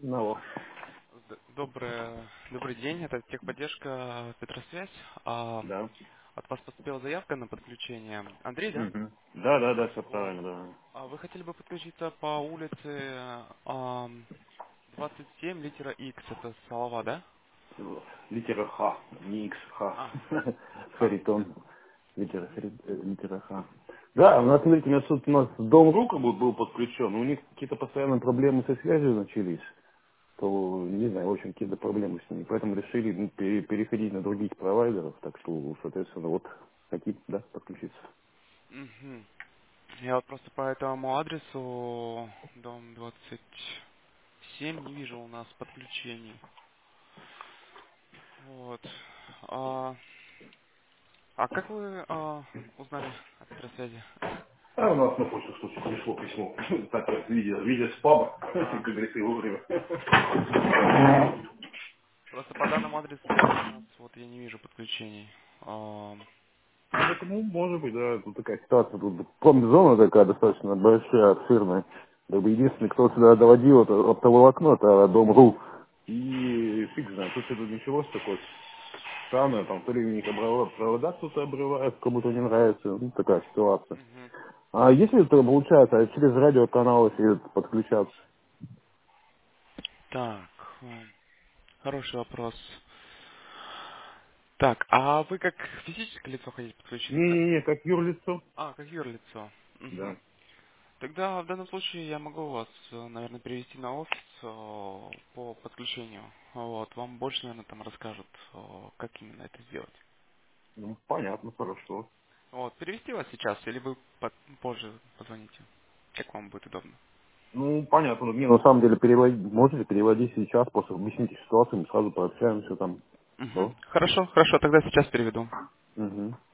Ну, Добрый день, это техподдержка Петросвязь. да. От вас поступила заявка на подключение. Андрей, да? Да, да, да, все Вот. правильно, Вы хотели бы подключиться по улице 27, литера X, это Салава, да? да. Литера Х, не X, Х. А, Харитон. Литера Х. Да, у нас, смотрите, у нас дом Рука был подключен, у них какие-то постоянные проблемы со связью начались, то, не знаю, в общем, какие-то проблемы с ними, поэтому решили переходить на других провайдеров, так что, соответственно, вот хотите, да, подключиться. мгм. Я вот просто по этому адресу, дом 27, не вижу у нас подключений. Вот. А, а как вы узнали о Петросвязи? А у нас на почту случае пришло письмо. Так, видя спама, как А, говорится, и вовремя. Просто по данному адресу у нас вот я не вижу подключений. Ну, может быть, да, тут такая ситуация. Тут промзона такая достаточно большая, обширная. Как бы единственный, кто сюда доводил это оптоволокно, это Дом.ру. И фиг знает, тут что-то началось такое странное, там то ли у них провода кто-то обрывает, кому-то не нравится, ну, такая ситуация. Мгм. А если это получается через радиоканалы если подключаться? Так, хороший вопрос. Так, а вы как физическое лицо хотите подключиться? Не-не-не, как юрлицо. Как юрлицо. Да. Мгм. Тогда в данном случае я могу вас, наверное, перевести на офис по подключению. Вот, вам больше, наверное, там расскажут, как именно это сделать. Ну, понятно, хорошо. Вот, перевести вас сейчас, или вы позже позвоните, как вам будет удобно. Ну, понятно. Не, на самом деле, можете переводить сейчас, просто объясните ситуацию, мы сразу пообщаемся там. Мгм. Да? Хорошо, хорошо, тогда сейчас переведу. Угу.